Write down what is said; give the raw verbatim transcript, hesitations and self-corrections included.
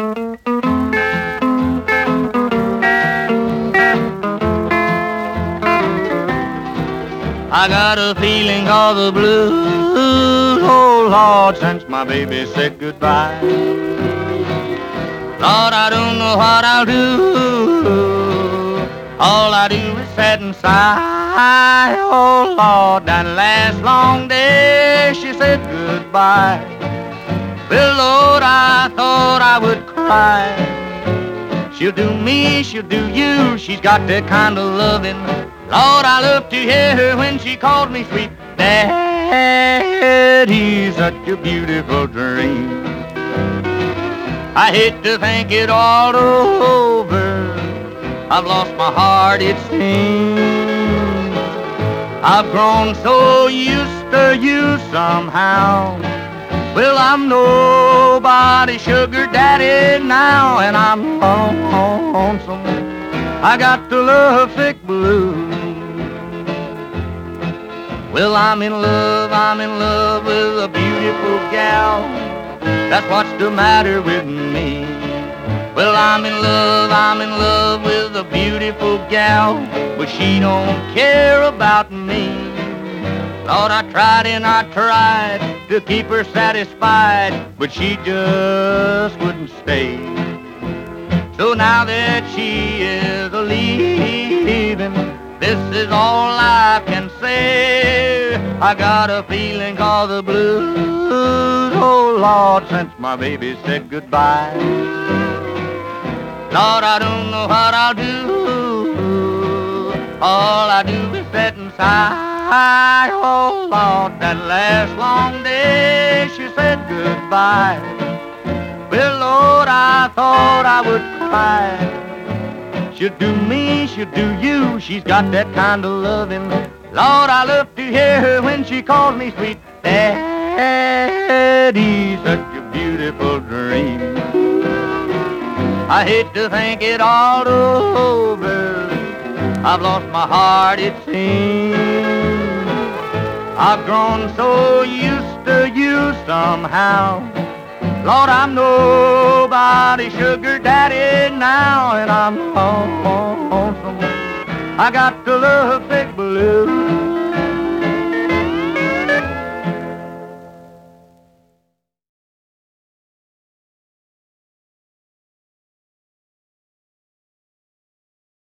I got a feeling all the blues, oh Lord, since my baby said goodbye. Lord, I don't know what I'll do. All I do is sit and sigh. Oh Lord, that last long day she said goodbye. Well, Lord, I thought I would cry. She'll do me, she'll do you. She's got that kind of loving. Lord, I love to hear her when she called me sweet Daddy, such a beautiful dream. I hate to think it all over. I've lost my heart, it seems. I've grown so used to you somehow. Well, I'm nobody's sugar daddy now, and I'm lonesome. I got the lovesick blues. Well, I'm in love, I'm in love with a beautiful gal. That's what's the matter with me. Well, I'm in love, I'm in love with a beautiful gal, but she don't care about me. Lord, I tried and I tried to keep her satisfied, but she just wouldn't stay. So now that she is a-leaving, this is all I can say. I got a feeling called the blues, oh Lord, since my baby said goodbye. Lord, I don't know what I'll do. All I do is sit and sigh. Oh Lord, that last long day she said goodbye. Well, Lord, I thought I would cry. She'll do me, she'll do you. She's got that kind of loving. Lord, I love to hear her when she calls me sweet Daddy, such a beautiful dream. I hate to think it all over. I've lost my heart, it seems. I've grown so used to you somehow. Lord, I'm nobody's sugar daddy now, and I'm lonesome. I got to love